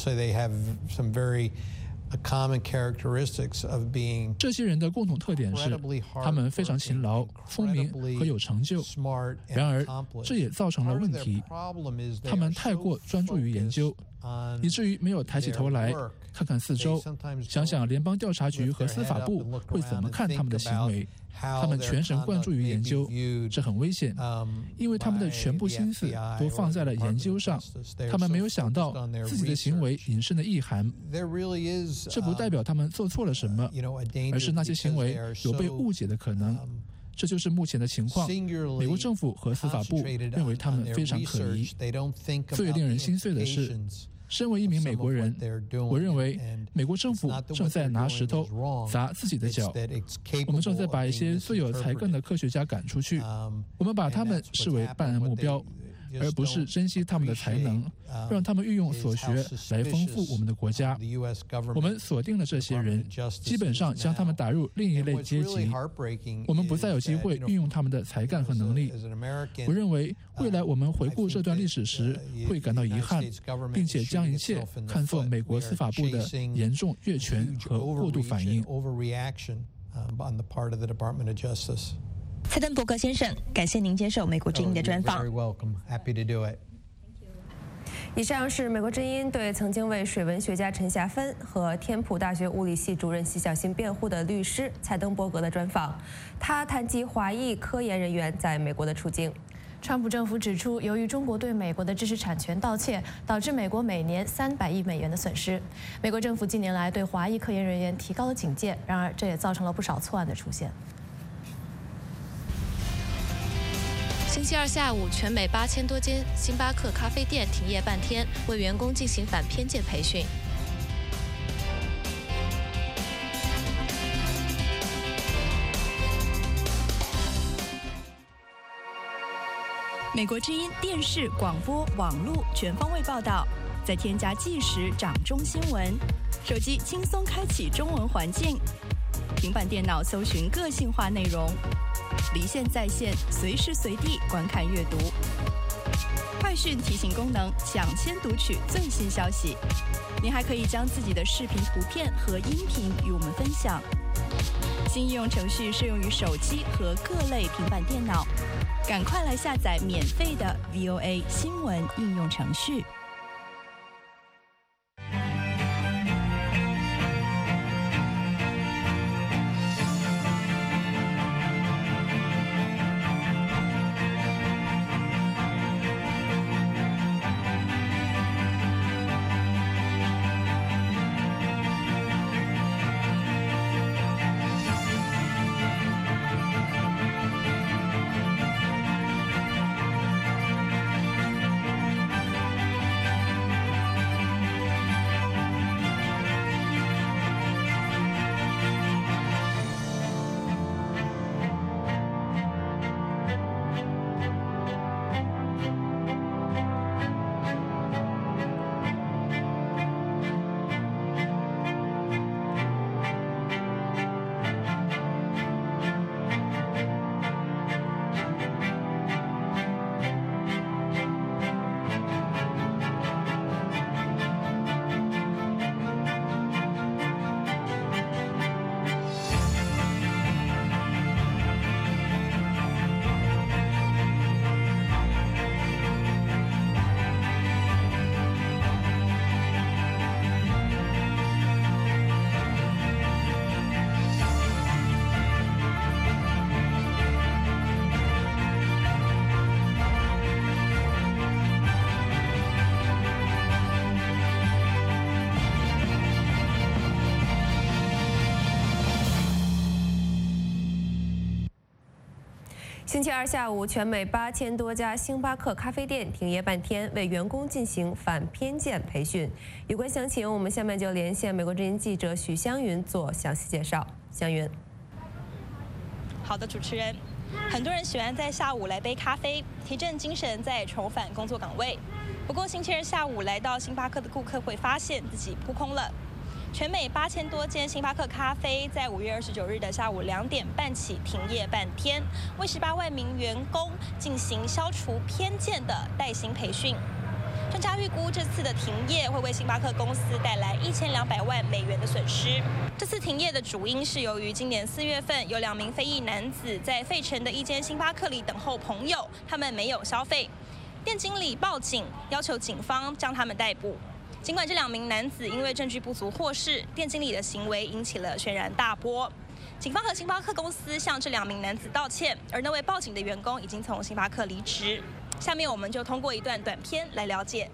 这些人的共同特点是，他们非常勤劳、聪明和有成就。然而，这也造成了问题，他们太过专注于研究，以至于没有抬起头来看看四周，想想联邦调查局和司法部会怎么看他们的行为。他们全神贯注于研究，这很危险，因为他们的全部心思都放在了研究上。他们没有想到自己的行为引申的意涵。这不代表他们做错了什么，而是那些行为有被误解的可能。这就是目前的情况。美国政府和司法部认为他们非常可疑。最令人心碎的是，身为一名美国人，我认为美国政府正在拿石头砸自己的脚。我们正在把一些最有才干的科学家赶出去，我们把他们视为办案目标， 而不是珍惜他们的才能，让他们运用所学来丰富我们的国家。我们锁定了这些人，基本上将他们打入另一类阶级。我们不再有机会运用他们的才干和能力。我认为未来我们回顾这段历史时会感到遗憾，并且将一切看作美国司法部的严重越权和过度反应。 蔡登伯格先生，感谢您接受美国之音的专访。 以上是美国之音对曾经为水文学家陈霞芬和天普大学物理系主任席小新辩护的律师蔡登伯格的专访。他谈及华裔科研人员在美国的处境。 川普政府指出，由于中国对美国的知识产权盗窃，导致美国每年三百亿美元的损失。美国政府近年来对华裔科研人员提高了警戒，然而这也造成了不少错案的出现。 星期二下午，全美八千多间星巴克咖啡店停业半天，为员工进行反偏见培训。 美国之音电视、广播、网络全方位报道，再添加即时掌中新闻，手机轻松开启中文环境，平板电脑搜寻个性化内容，离线在线，随时随地观看阅读。快讯提醒功能，抢先读取最新消息。您还可以将自己的视频、图片和音频与我们分享。新应用程序适用于手机和各类平板电脑，赶快来下载免费的 V O A 新闻应用程序。 星期二下午，全美八千多家星巴克咖啡店停业半天，为员工进行反偏见培训。有关详情，我们下面就连线美国之音记者许湘云做详细介绍。湘云， 好的，主持人，很多人喜欢在下午来杯咖啡，提振精神，再重返工作岗位。不过星期二下午来到星巴克的顾客会发现自己扑空了。全美八千多间星巴克咖啡在五月二十九日的下午两点半起停业半天，为十八万名员工进行消除偏见的带薪培训。专家预估，这次的停业会为星巴克公司带来一千两百万美元的损失。这次停业的主因是由于今年四月份有两名非裔男子在费城的一间星巴克里等候朋友，他们没有消费，店经理报警要求警方将他们逮捕。尽管这两名男子因为证据不足获释，店经理的行为引起了轩然大波。警方和星巴克公司向这两名男子道歉，而那位报警的员工已经从星巴克离职。下面我们就通过一段短片来了解。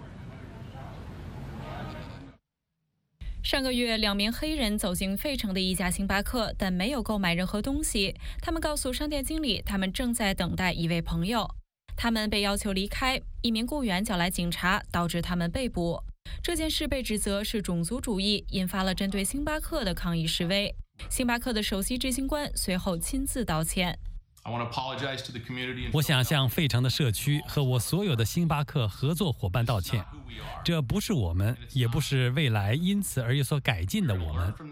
上个月，两名黑人走进费城的一家星巴克，但没有购买任何东西。他们告诉商店经理，他们正在等待一位朋友。他们被要求离开，一名雇员叫来警察，导致他们被捕。这件事被指责是种族主义，引发了针对星巴克的抗议示威。星巴克的首席执行官随后亲自道歉。 我想向费城的社区和我所有的星巴克合作伙伴道歉，这不是我们，也不是未来因此而有所改进的我们。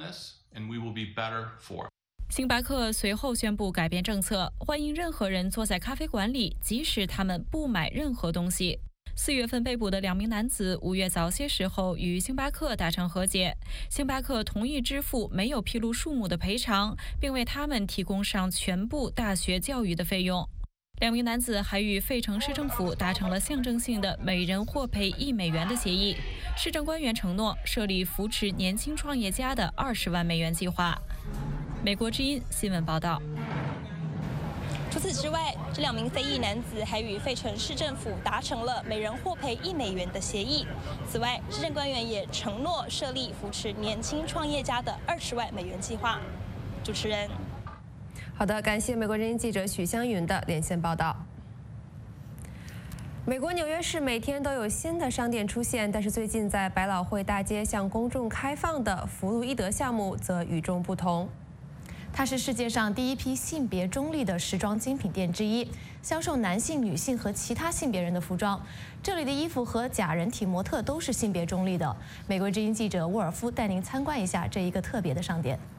星巴克随后宣布改变政策，欢迎任何人坐在咖啡馆里，即使他们不买任何东西。四月份被捕的两名男子五月早些时候与星巴克达成和解，星巴克同意支付没有披露数目的赔偿，并为他们提供上全部大学教育的费用。两名男子还与费城市政府达成了象征性的每人获赔一美元的协议，市政官员承诺设立扶持年轻创业家的二十万美元计划。美国之音新闻报道。 除此之外，这两名非裔男子还与费城市政府达成了每人获赔一美元的协议。此外，市政官员也承诺设立扶持年轻创业家的二十万美元计划。主持人， 好的，感谢美国之音记者许湘云的连线报道。美国纽约市每天都有新的商店出现，但是最近在百老汇大街向公众开放的弗洛伊德项目则与众不同。 它是世界上第一批性别中立的时装精品店之一，销售男性、女性和其他性别人的服装。这里的衣服和假人体模特都是性别中立的。美国之音记者沃尔夫带您参观一下这一个特别的商店。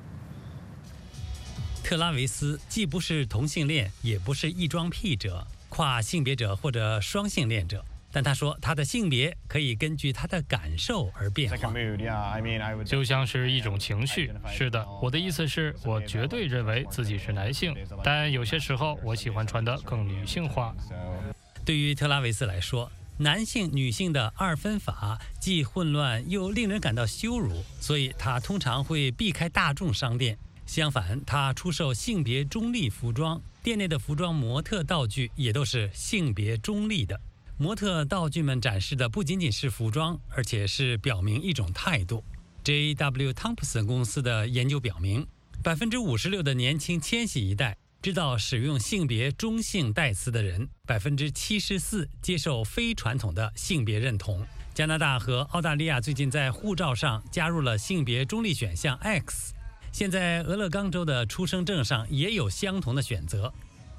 特拉维斯既不是同性恋，也不是异装癖者、跨性别者或者双性恋者。但他说，他的性别可以根据他的感受而变化， 就像是一种情绪。是的，我的意思是，我绝对认为自己是男性，但有些时候我喜欢穿得更女性化。 对于特拉维斯来说，男性、女性的二分法既混乱又令人感到羞辱，所以他通常会避开大众商店。相反，他出售性别中立服装，店内的服装模特道具也都是性别中立的。模特道具们展示的不仅仅是服装，而且是表明一种态度。J W Thompson 公司的研究表明，百分之五十六的年轻千禧一代知道使用性别中性代词的人，百分之七十四接受非传统的性别认同。加拿大和澳大利亚最近在护照上加入了性别中立选项 X， 现在俄勒冈州的出生证上也有相同的选择。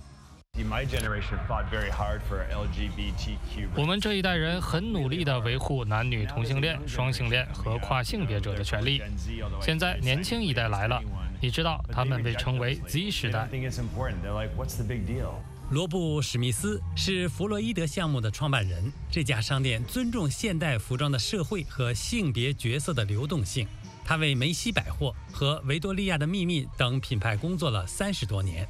我们这一代人很努力地维护男女同性恋、双性恋和跨性别者的权利。现在年轻一代来了，你知道他们被称为 Z 时代。 罗布·史密斯是弗洛伊德项目的创办人。这家商店尊重现代服装的社会和性别角色的流动性。他为梅西百货和维多利亚的秘密等品牌工作了三十多年。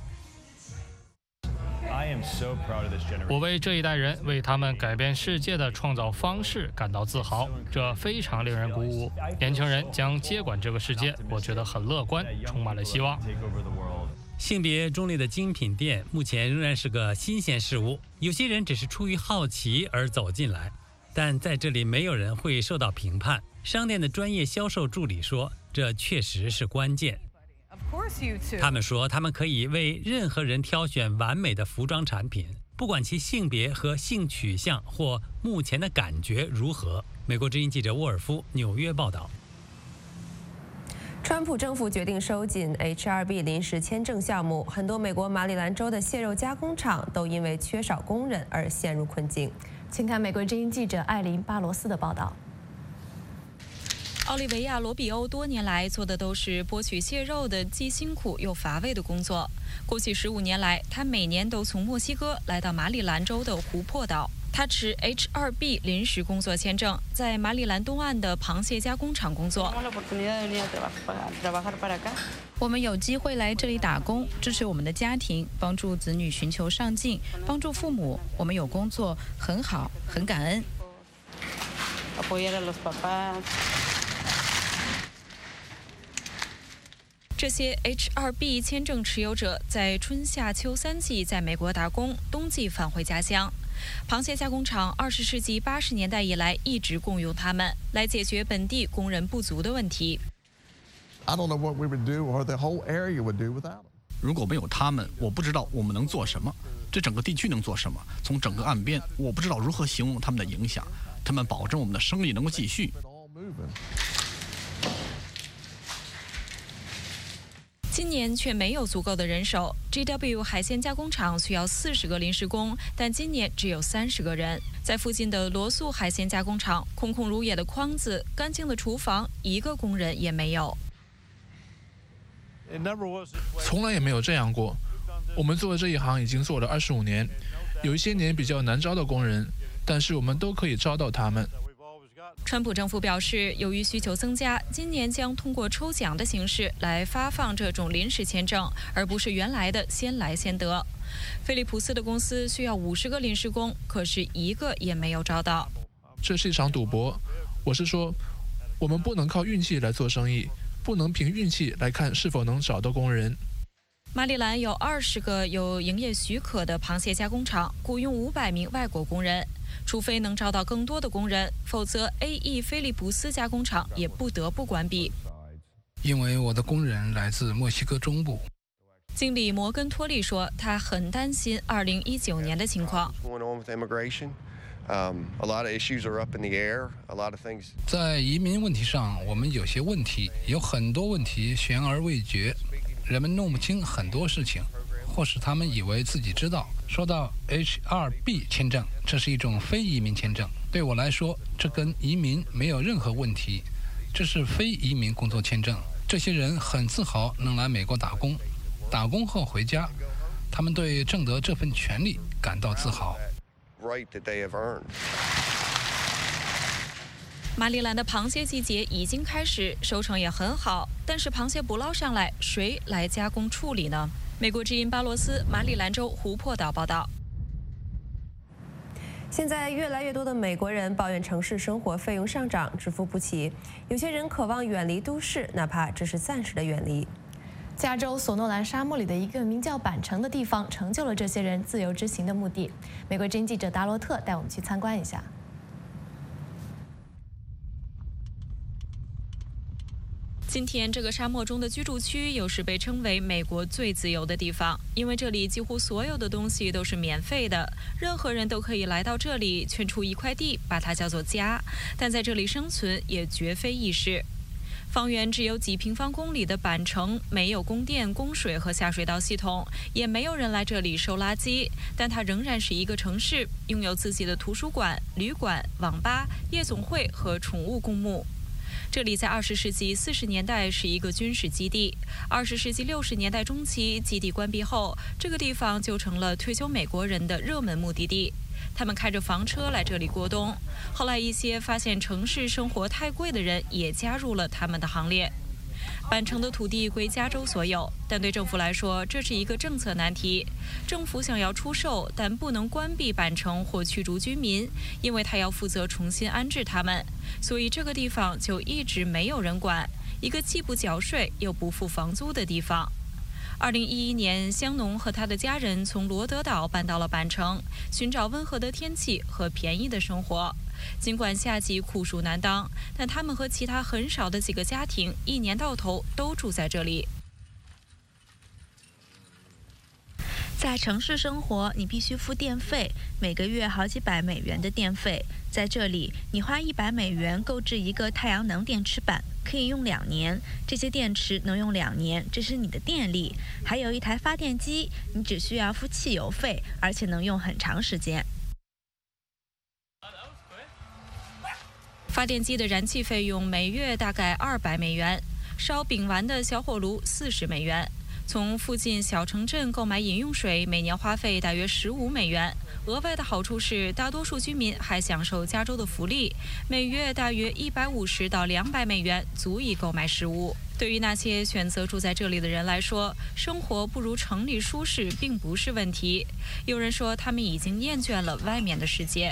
我为这一代人为他们改变世界的创造方式感到自豪，这非常令人鼓舞。年轻人将接管这个世界，我觉得很乐观，充满了希望。 性别中立的精品店目前仍然是个新鲜事物，有些人只是出于好奇而走进来，但在这里没有人会受到评判。商店的专业销售助理说，这确实是关键。他们说，他们可以为任何人挑选完美的服装产品，不管其性别和性取向或目前的感觉如何。美国之音记者沃尔夫纽约报道。 川普政府决定收紧 H 二 B 临时签证项目，很多美国马里兰州的蟹肉加工厂都因为缺少工人而陷入困境。 请看美国之音记者艾琳·巴罗斯的报道。 奥利维亚·罗比欧多年来做的都是剥取蟹肉的既辛苦又乏味的工作。过去十五年来，他每年都从墨西哥来到马里兰州的湖泊岛。他持 H 二 B 临时工作签证，在马里兰东岸的螃蟹加工厂工作。我们有机会来这里打工，支持我们的家庭，帮助子女寻求上进，帮助父母。我们有工作，很好，很感恩。这些 H 二 B 签证持有者在春夏秋三季在美国打工，冬季返回家乡。螃蟹加工厂二十世纪八十年代以来一直雇佣他们，来解决本地工人不足的问题。 如果没有他们，我不知道我们能做什么，这整个地区能做什么。从整个岸边，我不知道如何形容他们的影响。他们保证我们的生意能够继续。 今年却没有足够的人手。G W 海鲜加工厂需要四十个临时工，但今年只有三十个人。在附近的罗素海鲜加工厂，空空如也的筐子、干净的厨房，一个工人也没有。 从来也没有这样过。我们做这一行已经做了二十五年，有一些年比较难招的工人，但是我们都可以招到他们。 川普政府表示，由于需求增加，今年将通过抽奖的形式来发放这种临时签证，而不是原来的先来先得。菲利普斯的公司需要五十个临时工，可是一个也没有招到。 这是一场赌博，我是说，我们不能靠运气来做生意，不能凭运气来看是否能找到工人。 马里兰有二十个有营业许可的螃蟹加工厂，雇佣五百名外国工人。除非能招到更多的工人，否则 A E 菲利普斯加工厂也不得不关闭。 因为我的工人来自墨西哥中部。 经理摩根托利说，他很担心二零一九年的情况。 在移民问题上，我们有些问题，有很多问题悬而未决，人们弄不清很多事情。或是他们以为自己知道。说到 H 二 B 签证，这是一种非移民签证。对我来说，这跟移民没有任何问题。这是非移民工作签证。这些人很自豪能来美国打工，打工后回家，他们对挣得这份权利感到自豪。 马里兰的螃蟹季节已经开始，收成也很好，但是螃蟹捕捞上来，谁来加工处理呢？美国之音巴罗斯马里兰州湖泊岛报道。 现在越来越多的美国人抱怨城市生活费用上涨，支付不起。有些人渴望远离都市，哪怕只是暂时的远离。 加州索诺兰沙漠里的一个名叫板城的地方，成就了这些人自由之行的目的。美国之音记者达罗特带我们去参观一下。 今天，这个沙漠中的居住区有时被称为美国最自由的地方，因为这里几乎所有的东西都是免费的，任何人都可以来到这里，圈出一块地，把它叫做家。但在这里生存也绝非易事。方圆只有几平方公里的板城，没有供电、供水和下水道系统，也没有人来这里收垃圾，但它仍然是一个城市，拥有自己的图书馆、旅馆、网吧、夜总会和宠物公墓。这里在二十世纪四十年代是一个军事基地，二十世纪六十年代中期基地关闭后，这个地方就成了退休美国人的热门目的地。他们开着房车来这里过冬。后来一些发现城市生活太贵的人也加入了他们的行列。板城的土地归加州所有，但对政府来说，这是一个政策难题。政府想要出售，但不能关闭板城或驱逐居民，因为他要负责重新安置他们，所以这个地方就一直没有人管，一个既不缴税又不付房租的地方。二零一一年，香农和他的家人从罗德岛搬到了板城，寻找温和的天气和便宜的生活。尽管夏季酷暑难当，但他们和其他很少的几个家庭一年到头都住在这里。 在城市生活，你必须付电费，每个月好几百美元的电费。在这里，你花一百美元购置一个太阳能电池板，可以用两年。这些电池能用两年，这是你的电力。还有一台发电机，你只需要付汽油费，而且能用很长时间。 发电机的燃气费用每月大概二百美元，烧饼丸的小火炉四十美元。从附近小城镇购买饮用水，每年花费大约十五美元。额外的好处是，大多数居民还享受加州的福利，每月大约一百五十到两百美元，足以购买食物。对于那些选择住在这里的人来说，生活不如城里舒适并不是问题。有人说，他们已经厌倦了外面的世界。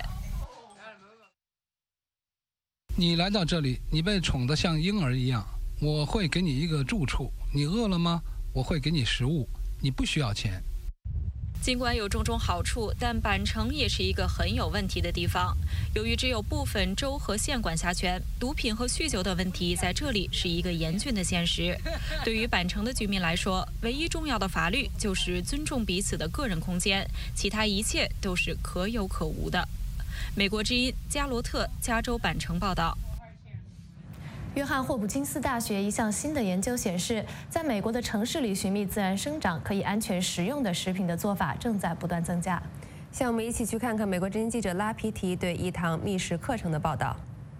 你来到这里，你被宠得像婴儿一样，我会给你一个住处。你饿了吗？我会给你食物，你不需要钱。 尽管有种种好处，但板城也是一个很有问题的地方。由于只有部分州和县管辖权，毒品和酗酒的问题在这里是一个严峻的现实。对于板城的居民来说，唯一重要的法律就是尊重彼此的个人空间，其他一切都是可有可无的。美国之音加罗特加州板城报道。 约翰霍普金斯大学一项新的研究显示，在美国的城市里寻觅自然生长、可以安全食用的食品的做法正在不断增加。像我们一起去看看美国之音记者拉皮提对一堂觅食课程的报道。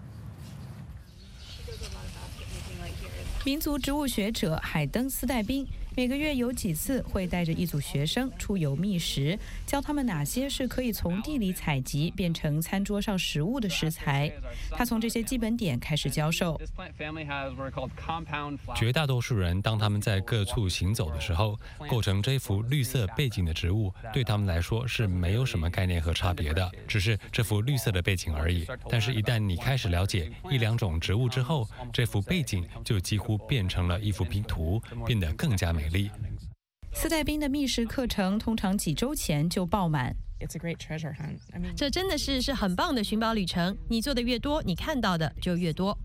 民族植物学者海登斯代宾每个月有几次会带着一组学生出游觅食，教他们哪些是可以从地里采集变成餐桌上食物的食材。他从这些基本点开始教授。 绝大多数人当他们在各处行走的时候，构成这幅绿色背景的植物对他们来说是没有什么概念和差别的，只是这幅绿色的背景而已。但是，一旦你开始了解一两种植物之后，这幅背景就几乎变成了一幅拼图，变得更加美。 斯代宾的觅食课程通常几周前就爆满。 这真的是是很棒的寻宝旅程。你做的越多，你看到的就越多。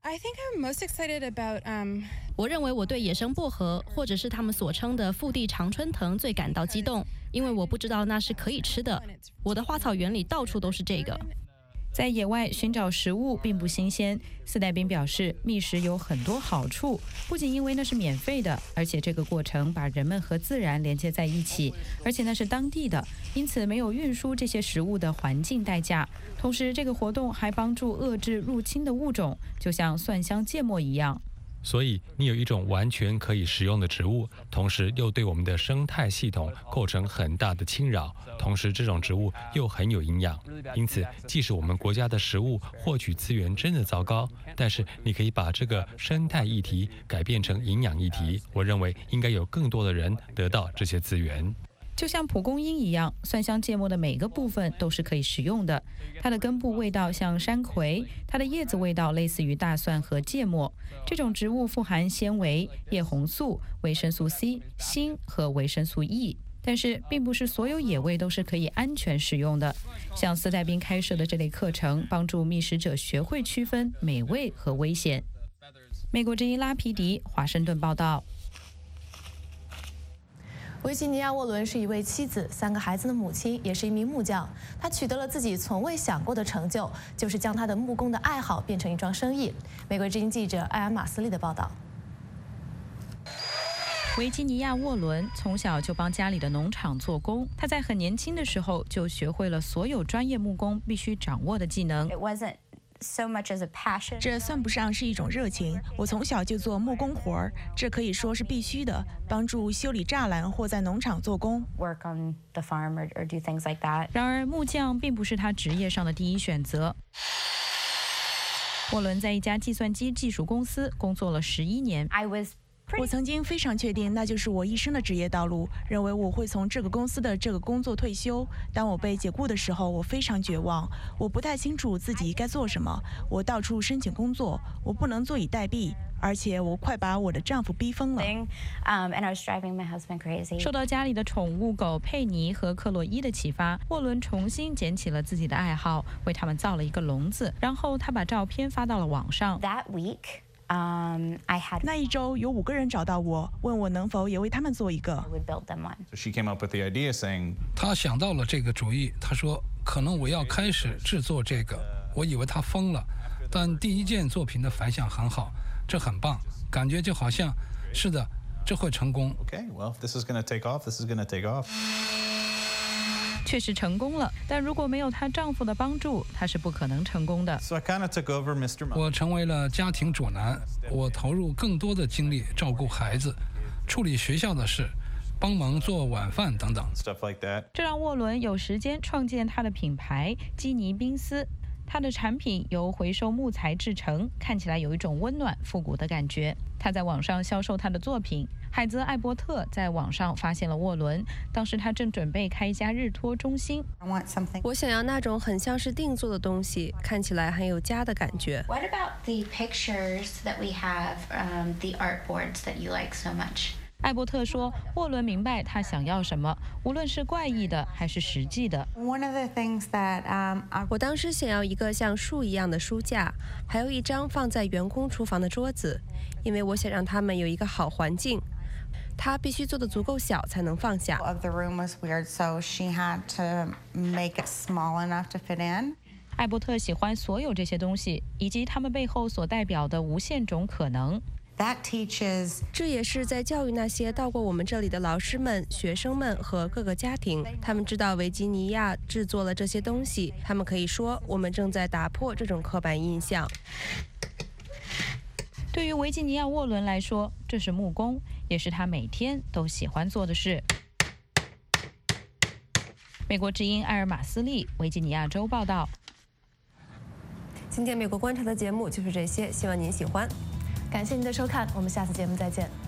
我认为我对野生薄荷，或者是他们所称的腹地常春藤最感到激动，因为我不知道那是可以吃的。我的花草园里到处都是这个。 在野外寻找食物并不新鲜，斯代宾表示，觅食有很多好处，不仅因为那是免费的，而且这个过程把人们和自然连接在一起，而且那是当地的，因此没有运输这些食物的环境代价。同时，这个活动还帮助遏制入侵的物种，就像蒜香芥末一样。 所以，你有一种完全可以食用的植物，同时又对我们的生态系统构成很大的侵扰，同时这种植物又很有营养。因此，即使我们国家的食物获取资源真的糟糕，但是你可以把这个生态议题改变成营养议题。我认为应该有更多的人得到这些资源。 就像蒲公英一样，蒜香芥末的每个部分都是可以食用的。它的根部味道像山葵，它的叶子味道类似于大蒜和芥末。这种植物富含纤维、叶红素、维生素 C、锌和维生素 E。但是，并不是所有野味都是可以安全食用的。像斯代宾开设的这类课程，帮助觅食者学会区分美味和危险。美国之音拉皮迪，华盛顿报道。 维吉尼亚·沃伦是一位妻子、三个孩子的母亲，也是一名木匠。他取得了自己从未想过的成就，就是将他的木工的爱好变成一桩生意。美国之音记者艾尔·马斯利的报道。 维吉尼亚·沃伦从小就帮家里的农场做工，他在很年轻的时候就学会了所有专业木工必须掌握的技能。 So much as a passion. 这算不上是一种热情。我从小就做木工活儿，这可以说是必须的，帮助修理栅栏或在农场做工。 Work on the farm or, or do things like that. 然而，木匠并不是他职业上的第一选择。沃伦在一家计算机技术公司工作了十一年。 I was我曾经非常确定那就是我一生的职业道路，认为我会从这个公司的这个工作退休。当我被解雇的时候，我非常绝望，我不太清楚自己该做什么。我到处申请工作，我不能坐以待毙，而且我快把我的丈夫逼疯了。 受到家里的宠物狗佩妮和克洛伊的启发，沃伦重新捡起了自己的爱好，为他们造了一个笼子，然后他把照片发到了网上。 That week. Um, I had 那一周有五个人找到我，问我能否也为他们做一个。 So she came up with the idea, saying, 她想到了这个主意。她说：“可能我要开始制作这个。”我以为她疯了，但第一件作品的反响很好，这很棒，感觉就好像是的，这会成功。 Okay, well, if this is going to take off, this is going to take off. 确实成功了，但如果没有她丈夫的帮助，她是不可能成功的。 So I kind of took over Mister Mom. 我成为了家庭主男，我投入更多的精力照顾孩子，处理学校的事，帮忙做晚饭等等。 Stuff like that. 这让沃伦有时间创建他的品牌基尼宾斯。他的产品由回收木材制成，看起来有一种温暖复古的感觉。他在网上销售他的作品。海泽·艾伯特在网上发现了沃伦，当时他正准备开一家日托中心。 我想要那种很像是定做的东西，看起来很有家的感觉。 What about the pictures that we have, um, the art boards that you like so much? 艾伯特说，沃伦明白他想要什么，无论是怪异的还是实际的。 我当时想要一个像树一样的书架，还有一张放在员工厨房的桌子，因为我想让他们有一个好环境。它必须做得足够小才能放下。 艾伯特喜欢所有这些东西，以及它们背后所代表的无限种可能。 That teaches， 这也是在教育那些到过我们这里的老师们、学生们和各个家庭。他们知道维吉尼亚制作了这些东西，他们可以说我们正在打破这种刻板印象。 对于维吉尼亚·沃伦来说，这是木工，也是他每天都喜欢做的事。美国之音艾尔马斯利，维吉尼亚州报道。 今天美国观察的节目就是这些，希望您喜欢。 感谢您的收看，我们下次节目再见。